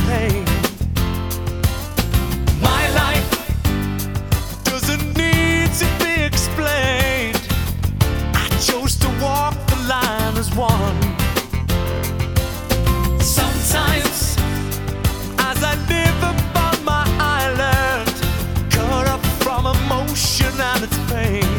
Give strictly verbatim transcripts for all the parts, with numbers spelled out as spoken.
pain. My life doesn't need to be explained. I chose to walk the line as one. Sometimes, as I live upon my island, caught up from emotion and its pain,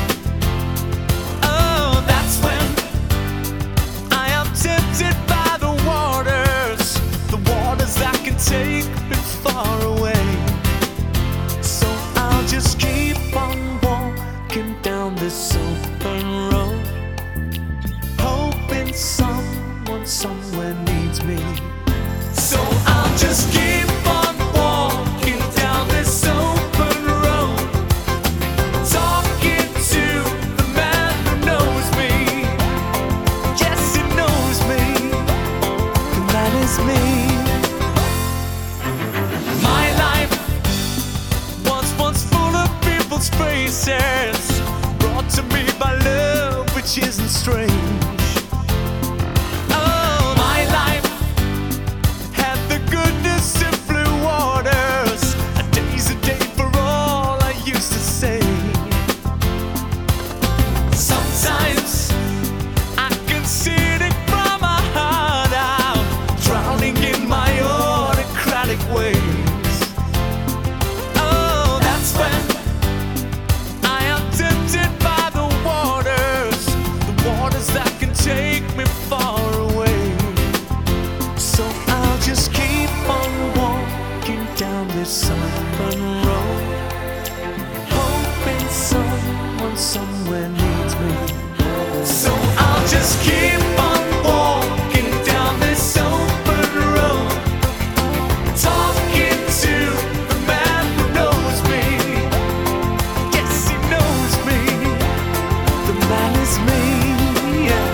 oh, that's when I am tempted by the waters, the waters that can take me far away. So I'll just keep on walking down this open road, hoping someone somewhere needs me. So I'll just keep on walking down this open road, talking to the man who knows me. Yes, he knows me. The man is me. My life was once full of people's faces, brought to me by love which isn't strange. Oh, my life had the goodness of blue waters. A day's a day for all I used to say. Sometimes I consider it from my heart out, drowning in my autocratic ways. Oh, that's when I am tempted by the waters, the waters that can take me far away. So I'll just keep on walking down this open road, hoping someone somewhere needs me. So I'll just keep on walking down this open road, talking to the man who knows me. Yes, he knows me. The man is me. Yeah.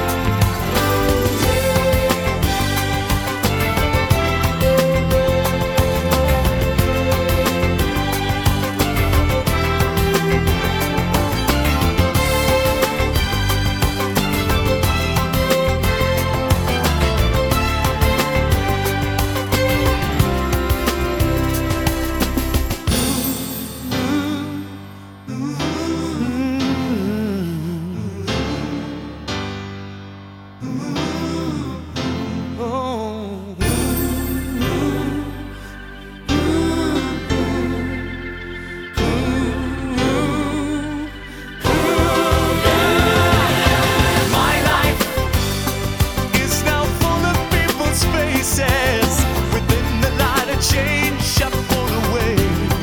My life is now full of people's faces. Within the light of change, I pull away.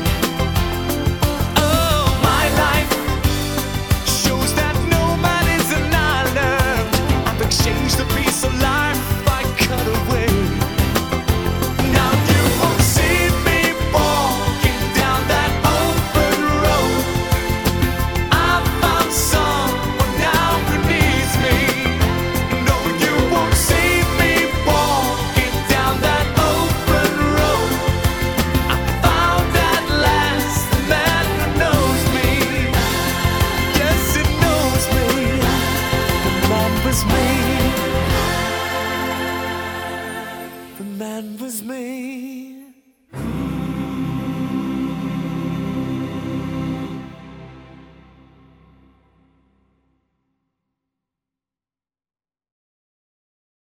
Oh, my life shows that no man is an island. I've exchanged a piece of life I cut away. Now you won't see me walking down that open road. I found someone now who needs me. No, you won't see me walking down that open road. I found at last the man who knows me. Yes, he knows me. The man was me. The man was me.